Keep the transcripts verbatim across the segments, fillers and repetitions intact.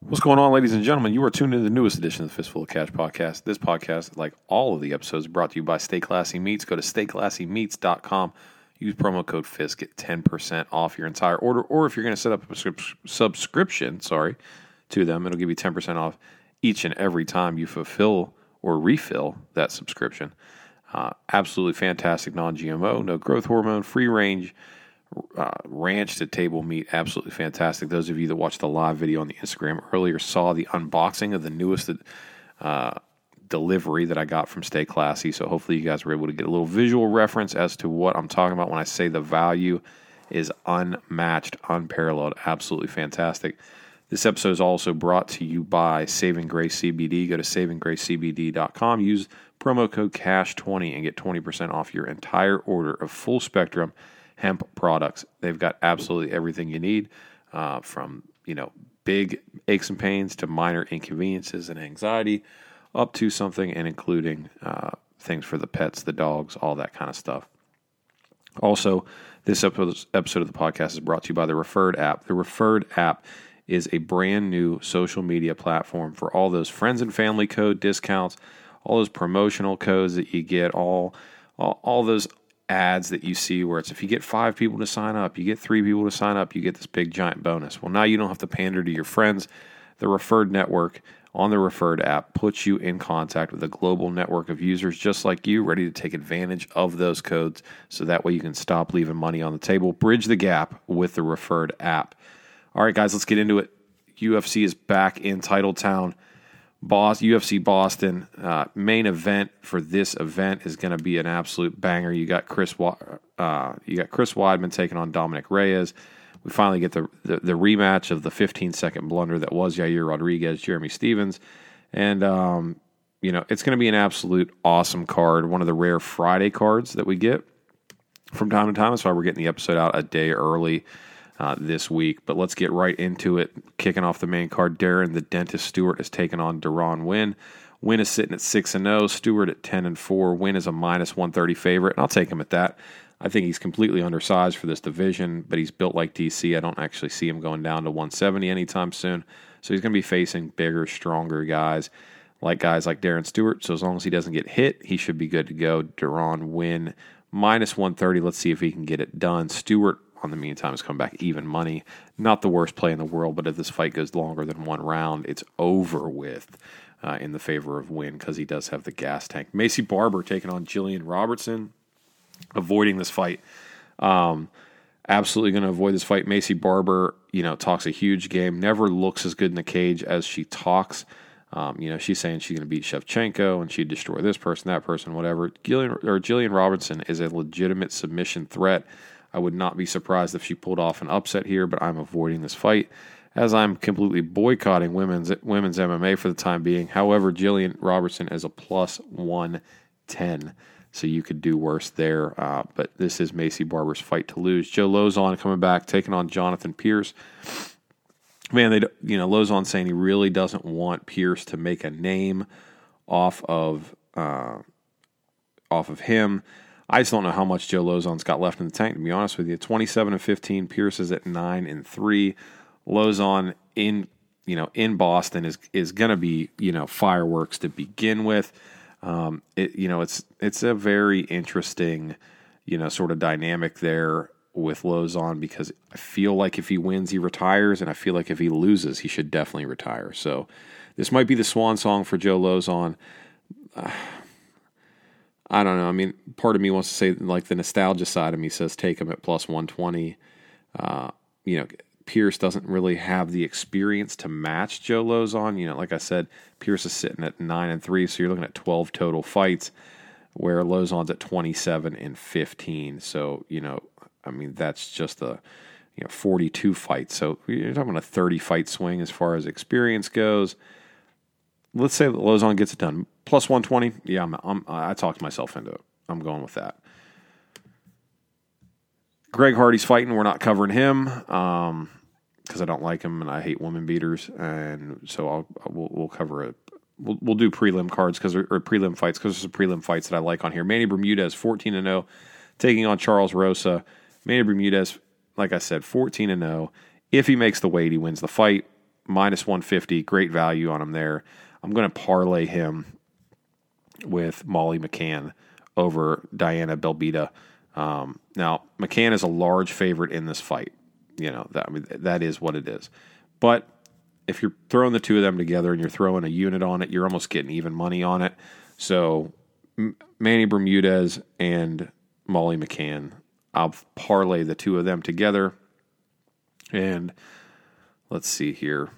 What's going on, ladies and gentlemen? You are tuned into the newest edition of the Fistful of Cash podcast. This podcast, like all of the episodes, is brought to you by Stay Classy Meats. Go to stay classy meats dot com. Use promo code FIST. Get ten percent off your entire order. Or if you're going to set up a subscription, sorry, to them, it'll give you ten percent off each and every time you fulfill or refill that subscription. Uh, absolutely fantastic non-G M O, no growth hormone, free range, Uh, ranch to table meat, absolutely fantastic. Those of you that watched the live video on the Instagram earlier saw the unboxing of the newest uh, delivery that I got from Stay Classy. So hopefully you guys were able to get a little visual reference as to what I'm talking about when I say the value is unmatched, unparalleled, absolutely fantastic. This episode is also brought to you by Saving Grace C B D. Go to saving grace c b d dot com. Use promo code C A S H twenty and get twenty percent off your entire order of full spectrum hemp products. They've got absolutely everything you need, uh, from, you know, big aches and pains to minor inconveniences and anxiety, up to something and including uh, things for the pets, the dogs, all that kind of stuff. Also, this episode of the podcast is brought to you by the Referred app. The Referred app is a brand new social media platform for all those friends and family code discounts, all those promotional codes that you get, all all, all those ads that you see where it's if you get five people to sign up, you get three people to sign up, you get this big giant bonus. Well, now you don't have to pander to your friends. The Referred network on the Referred app puts you in contact with a global network of users just like you, ready to take advantage of those codes so that way you can stop leaving money on the table. Bridge the gap with the Referred app. All right, guys, let's get into it. U F C is back in Titletown. Boss, U F C Boston, uh, main event for this event is going to be an absolute banger. You got Chris, uh, you got Chris Weidman taking on Dominic Reyes. We finally get the, the the rematch of the fifteen second blunder that was Yair Rodriguez, Jeremy Stevens, and um, you know it's going to be an absolute awesome card. One of the rare Friday cards that we get from time to time. That's why we're getting the episode out a day early Uh, this week, but let's get right into it. Kicking off the main card, Darren the Dentist Stewart is taking on Deron Winn. Winn is sitting at six and oh, Stewart at ten and four. Winn is a minus one thirty favorite, and I'll take him at that. I think he's completely undersized for this division, but he's built like D C. I don't actually see him going down to one seventy anytime soon, so he's going to be facing bigger, stronger guys, like guys like Darren Stewart, so as long as he doesn't get hit, he should be good to go. Deron Winn, minus one thirty. Let's see if he can get it done. Stewart, on the meantime, has come back even money. Not the worst play in the world, but if this fight goes longer than one round, it's over with uh, in the favor of Winn because he does have the gas tank. Maycee Barber taking on Jillian Robertson, avoiding this fight. Um, absolutely going to avoid this fight. Maycee Barber, you know, talks a huge game, never looks as good in the cage as she talks. Um, you know, she's saying she's going to beat Shevchenko and she'd destroy this person, that person, whatever. Jillian, or Jillian Robertson is a legitimate submission threat. I would not be surprised if she pulled off an upset here, but I'm avoiding this fight as I'm completely boycotting women's women's M M A for the time being. However, Jillian Robertson is a plus one ten, so you could do worse there. Uh, but this is Maycee Barber's fight to lose. Joe Lauzon coming back, taking on Jonathan Pierce. Man, they you know Lauzon saying he really doesn't want Pierce to make a name off of uh, off of him. I just don't know how much Joe Lauzon's got left in the tank, to be honest with you. twenty-seven and fifteen, Pierce is at nine and three. Lauzon in, you know, in Boston is is going to be, you know, fireworks to begin with. Um, it, you know, it's it's a very interesting, you know, sort of dynamic there with Lauzon because I feel like if he wins, he retires, and I feel like if he loses, he should definitely retire. So this might be the swan song for Joe Lauzon. Uh, I don't know. I mean, part of me wants to say, like, the nostalgia side of me says take him at plus one twenty. Uh, you know, Pierce doesn't really have the experience to match Joe Lauzon. You know, like I said, Pierce is sitting at nine and three, so you're looking at twelve total fights, where Lauzon's at twenty-seven and fifteen. So, you know, I mean, that's just a, you know, forty-two fights. So you're talking about a thirty-fight swing as far as experience goes. Let's say that Lauzon gets it done. Plus one twenty, yeah, I'm, I'm, I talked myself into it. I'm going with that. Greg Hardy's fighting. We're not covering him because um, I don't like him and I hate woman beaters. And so I'll, we'll, we'll cover it. We'll, we'll do prelim cards because or prelim fights because there's some prelim fights that I like on here. Manny Bermudez, fourteen and oh, taking on Charles Rosa. Manny Bermudez, like I said, fourteen and oh. If he makes the weight, he wins the fight. minus one fifty. Great value on him there. I'm going to parlay him with Molly McCann over Diana Belbita. Um, now, McCann is a large favorite in this fight. You know, that, I mean, that is what it is. But if you're throwing the two of them together and you're throwing a unit on it, you're almost getting even money on it. So M- Manny Bermudez and Molly McCann, I'll parlay the two of them together. And let's see here.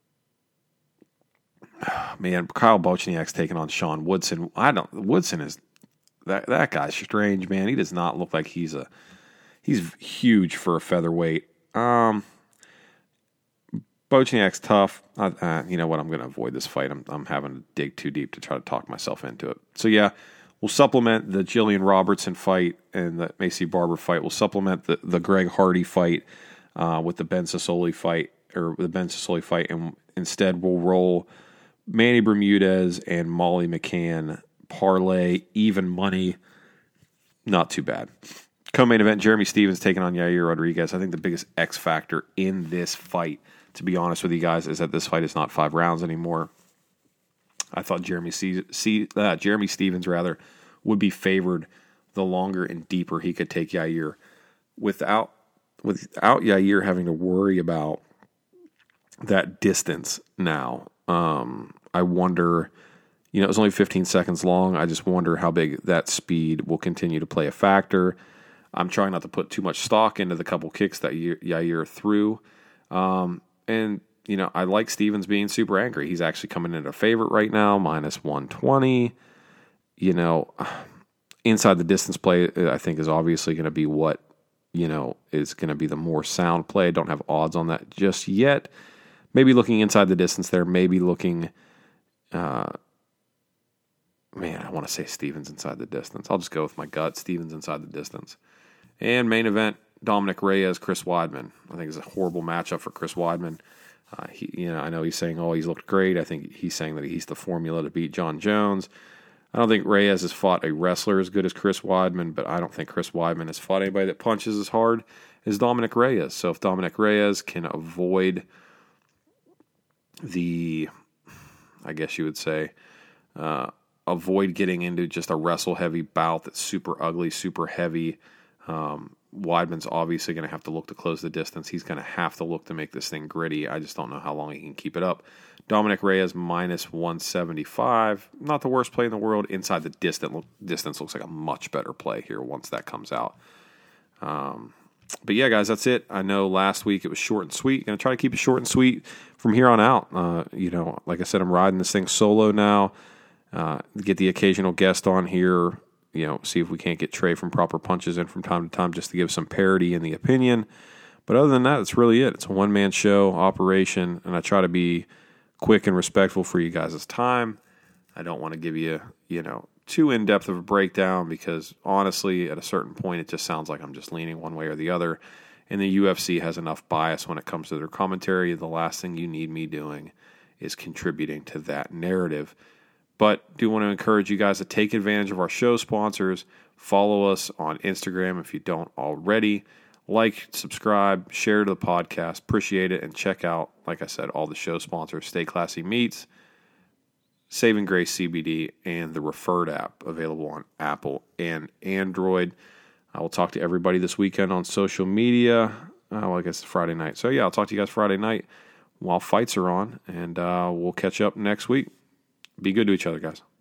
Man, Kyle Bochniak's taking on Sean Woodson. I don't. Woodson is that that guy's strange, man. He does not look like he's a he's huge for a featherweight. Um, Bochniak's tough. Uh, uh, you know what? I'm going to avoid this fight. I'm I'm having to dig too deep to try to talk myself into it. So yeah, we'll supplement the Jillian Robertson fight and the Macy Barber fight. We'll supplement the the Greg Hardy fight uh, with the Ben Sassoli fight or the Ben Sassoli fight, and instead we'll roll Manny Bermudez and Molly McCann parlay, even money. Not too bad. Co-main event, Jeremy Stephens taking on Yair Rodriguez. I think the biggest X factor in this fight, to be honest with you guys, is that this fight is not five rounds anymore. I thought Jeremy C- C- uh, Jeremy Stephens rather would be favored the longer and deeper he could take Yair without without Yair having to worry about that distance now. Um, I wonder, you know, it was only fifteen seconds long. I just wonder how big that speed will continue to play a factor. I'm trying not to put too much stock into the couple kicks that Yair threw. Um, and, you know, I like Stephens being super angry. He's actually coming in at a favorite right now, minus one twenty. You know, inside the distance play, I think, is obviously going to be what, you know, is going to be the more sound play. Don't have odds on that just yet. Maybe looking inside the distance there, maybe looking, uh, man, I want to say Stephens inside the distance. I'll just go with my gut, Stephens inside the distance. And main event, Dominic Reyes, Chris Weidman. I think it's a horrible matchup for Chris Weidman. Uh, he, you know, I know he's saying, oh, he's looked great. I think he's saying that he's the formula to beat John Jones. I don't think Reyes has fought a wrestler as good as Chris Weidman, but I don't think Chris Weidman has fought anybody that punches as hard as Dominic Reyes. So if Dominic Reyes can avoid the, I guess you would say, uh, avoid getting into just a wrestle-heavy bout that's super ugly, super heavy. Um, Weidman's obviously going to have to look to close the distance. He's going to have to look to make this thing gritty. I just don't know how long he can keep it up. Dominic Reyes, minus one seventy-five. Not the worst play in the world. Inside the distant, distance looks like a much better play here once that comes out. Um, but yeah, guys, that's it. I know last week it was short and sweet. Going to try to keep it short and sweet from here on out. Uh, you know, like I said, I'm riding this thing solo now. Uh, get the occasional guest on here. You know, see if we can't get Trey from Proper Punches in from time to time just to give some parity in the opinion. But other than that, that's really it. It's a one-man show operation, and I try to be quick and respectful for you guys' time. I don't want to give you, you know, too in-depth of a breakdown because, honestly, at a certain point, it just sounds like I'm just leaning one way or the other. And the U F C has enough bias when it comes to their commentary. The last thing you need me doing is contributing to that narrative. But do want to encourage you guys to take advantage of our show sponsors. Follow us on Instagram if you don't already. Like, subscribe, share to the podcast. Appreciate it. And check out, like I said, all the show sponsors. Stay Classy Meats, Saving Grace C B D, and the Referred app available on Apple and Android. I will talk to everybody this weekend on social media. Uh, well, I guess it's Friday night. So, yeah, I'll talk to you guys Friday night while fights are on. And uh, we'll catch up next week. Be good to each other, guys.